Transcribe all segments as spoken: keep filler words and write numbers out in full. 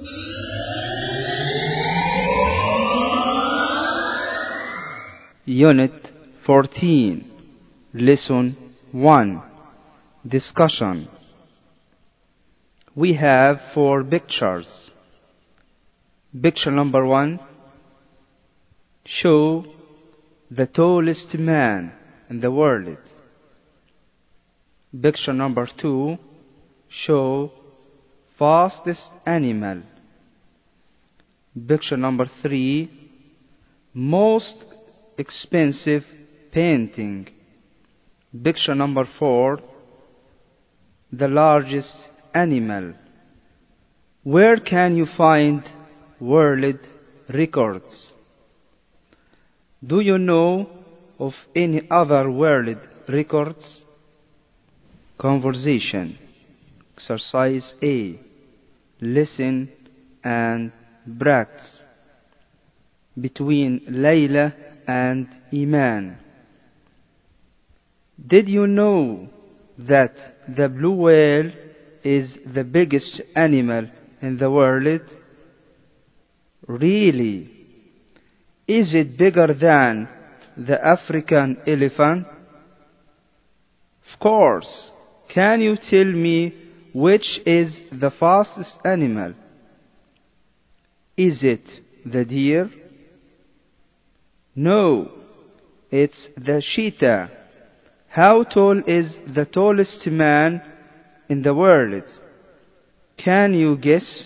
Unit fourteen, Lesson one, Discussion. We have four pictures. Picture number one, show the tallest man in the world. Picture number two, show fastest animal. Picture number three, most expensive painting. Picture number four, the largest animal. Where can you find world records? Do you know of any other world records? Conversation. Exercise A. Listen and practice. Between Layla and Iman. Did you know that the blue whale is the biggest animal in the world? Really? Is it bigger than the African elephant? Of course. Can you tell me which is the fastest animal? Is it the deer? No, it's the cheetah. How tall is the tallest man in the world? Can you guess?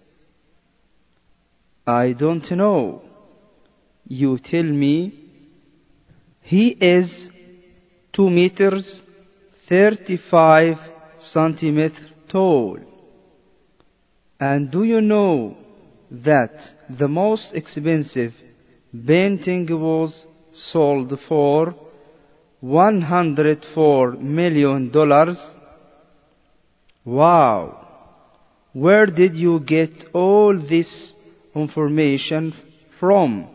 I don't know. You tell me. He is two meters thirty-five centimeters tall. And do you know that the most expensive painting was sold for one hundred four million dollars? Wow! Where did you get all this information from?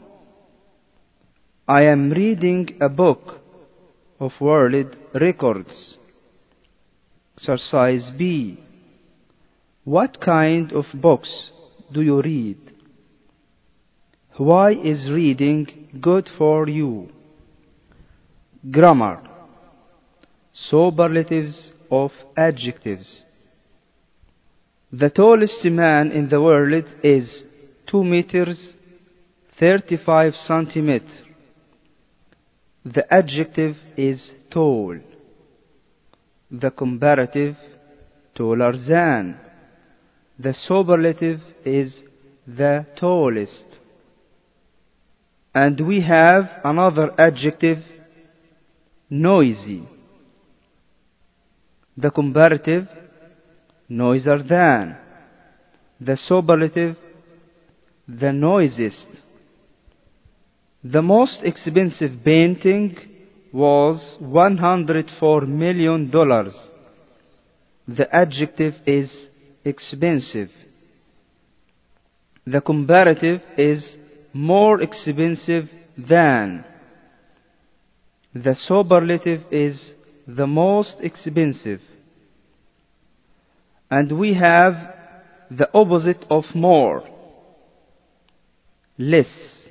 I am reading a book of world records. Exercise B. What kind of books do you read? Why is reading good for you? Grammar. Superlatives of adjectives. The tallest man in the world is two meters thirty-five centimeters. The adjective is tall. The comparative, taller than. The superlative is the tallest. And we have another adjective, noisy. The comparative, noisier than. The superlative, the noisiest. The most expensive painting was one hundred four million dollars. The adjective is expensive. The comparative is more expensive than. The superlative is the most expensive. And we have the opposite of more, less.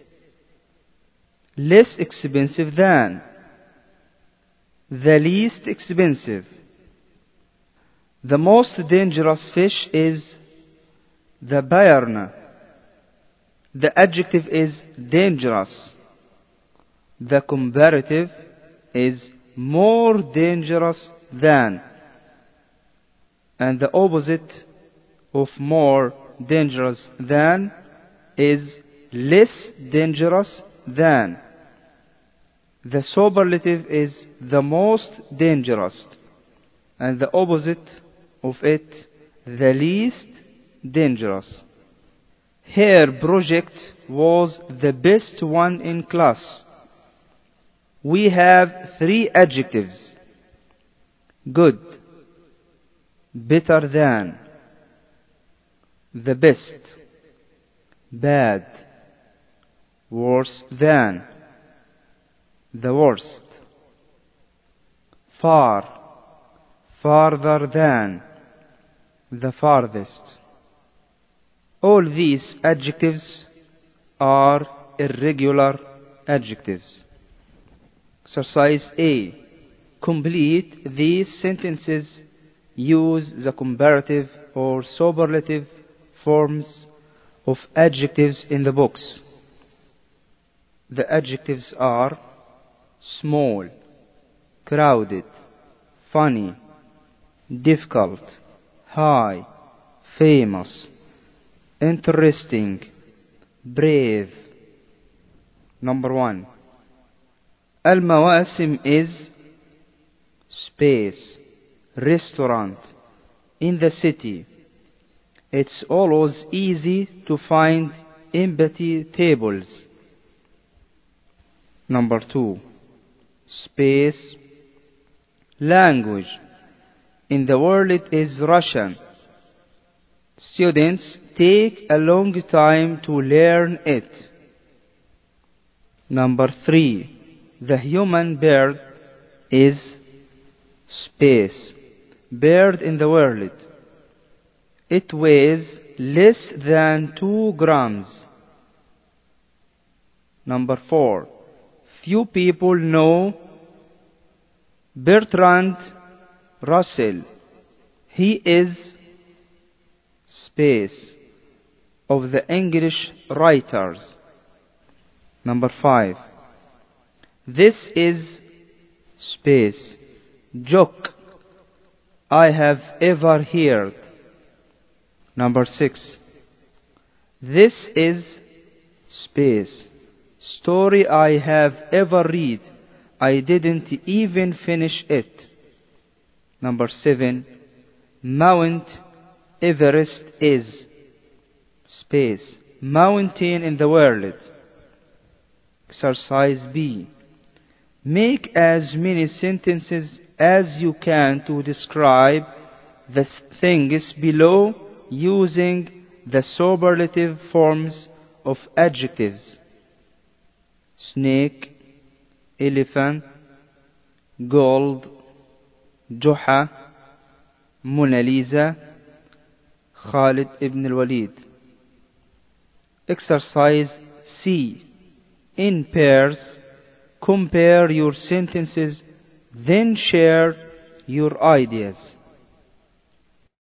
Less expensive than. The least expensive. The most dangerous fish is the piranha. The adjective is dangerous. The comparative is more dangerous than. And the opposite of more dangerous than is less dangerous than. The superlative is the most dangerous. And the opposite of it, the least dangerous. Her project was the best one in class. We have three adjectives. Good, better than, the best, bad, worse than, the worst, far, farther than, the farthest. All these adjectives are irregular adjectives. Exercise A. Complete these sentences. Use the comparative or superlative forms of adjectives in the box. The adjectives are small, crowded, funny, difficult, high, famous, interesting, brave. Number one. Al-Mawasim is space, restaurant, in the city. It's always easy to find empty tables. Number two. Space, language, in the world it is Russian. Students take a long time to learn it. Number three. The human bird is space, bird in the world. It weighs less than two grams. Number four. Few people know Bertrand Russell. He is space, of the English writers. Number five. This is space, joke I have ever heard. Number six. This is space, story I have ever read. I didn't even finish it. Number seven. Mount Everest is space, mountain in the world. Exercise B. Make as many sentences as you can to describe the things below using the superlative forms of adjectives: snake, elephant, gold, Juha, Mona Lisa, Khalid ibn al-Walid. Exercise C. In pairs, compare your sentences, then share your ideas.